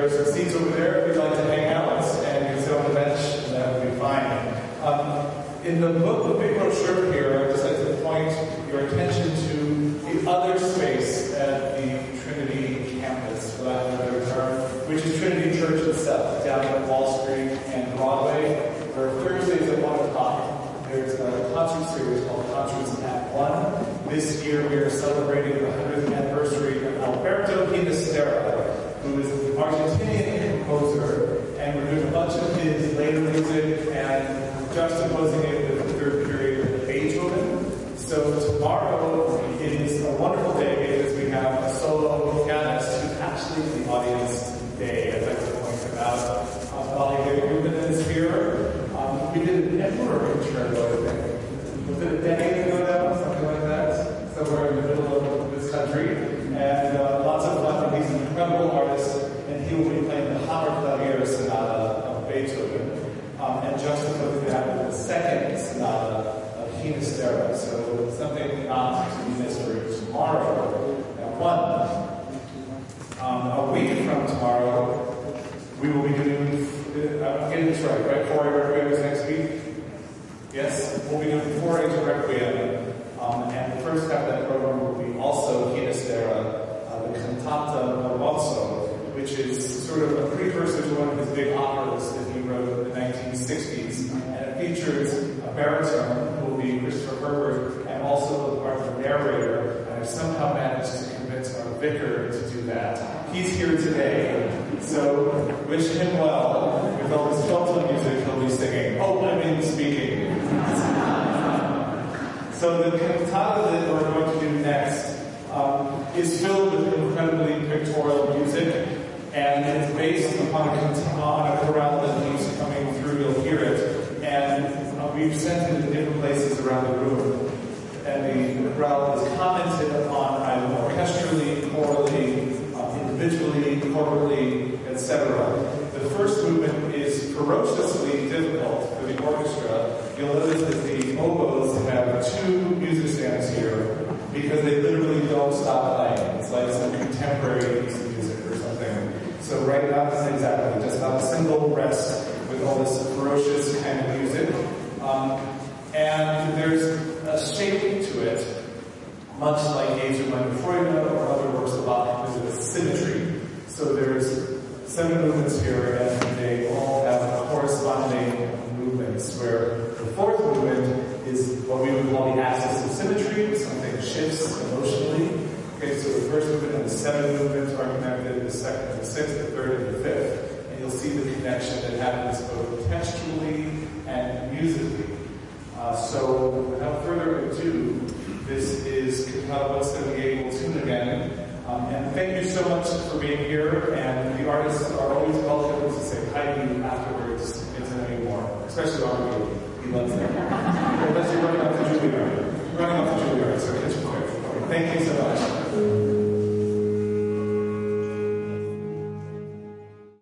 are some seats over there if you'd like to hang out, and you can sit on the bench, and that would be fine. In the book, the big brochure here, I'd just like to point your attention to the other space at the Trinity campus, for lack of a better term, which is Trinity Church itself, down at Wall Street and Broadway, where Thursdays at 1 o'clock, there's a concert series called Concerts at 1. This year we are celebrating the 100th anniversary of Alberto Ginastera, who is an Argentinian composer, and we're doing a bunch of his later music and juxtaposing it with the third period of Beethoven. So tomorrow is a wonderful day because we have a solo pianist who's actually in the audience today. I'd like to point out Molly Rubin is here. We did an Emperor concerto, I think. Was it a decade ago now? Something like that. Somewhere in the middle of this country. And lots of fun. He's an incredible artist, and he will be playing the Hammerklavier Sonata of Beethoven. And juxtaposing that with the second sonata of Ginastera. So something not to be missed for tomorrow at 1. A week from tomorrow, we will be doing, I'm getting this right? Four Requiem is next week? Yes? We'll be doing 4 Age Requiem. And the first half of that program will be also Ginastera, the Cantata Barozzo, which is sort of a precursor to one of his big operas that he wrote in the 1960s. And it features a baritone, who will be Christopher Herbert, and also the part of the narrator. And I've somehow managed to convince our vicar to do that. He's here today, so wish him well. With all this Felton music, he'll be singing. Oh, I mean speaking. So the cantata that we're going to do next is filled with incredibly pictorial music, and it's based upon a chorale that keeps coming through. You'll hear it, and we've sent it to different places around the room. And the chorale is commented upon either orchestrally, chorally, individually, corporately, etc. The first movement is ferociously difficult for the orchestra. You'll notice that the oboes have 2 music stands here because they literally don't stop playing. It's like some contemporary piece of music or something. So right now, this is exactly just not a single rest with all this ferocious kind of music. And there's a shape to it, much like Gazer Meine Freude or other works of Bach. There's a symmetry. So there's 7 movements here, and they all have corresponding movements, where the 4th movement is what we would call the axis of symmetry. Something shifts emotionally. Okay, so the first movement and the 7 movements are connected, the second and the 6th, the 3rd and the 5th. And you'll see the connection that happens both textually and musically. So without further ado, this is Cantata 178, we'll tune again. And thank you so much for being here, and the artists are always welcome to say hi to you afterwards, get to know you more, especially Arlo. He loves that. Unless you're running off to Juilliard. Running off to Juilliard, so catch you quick. Thank you so much.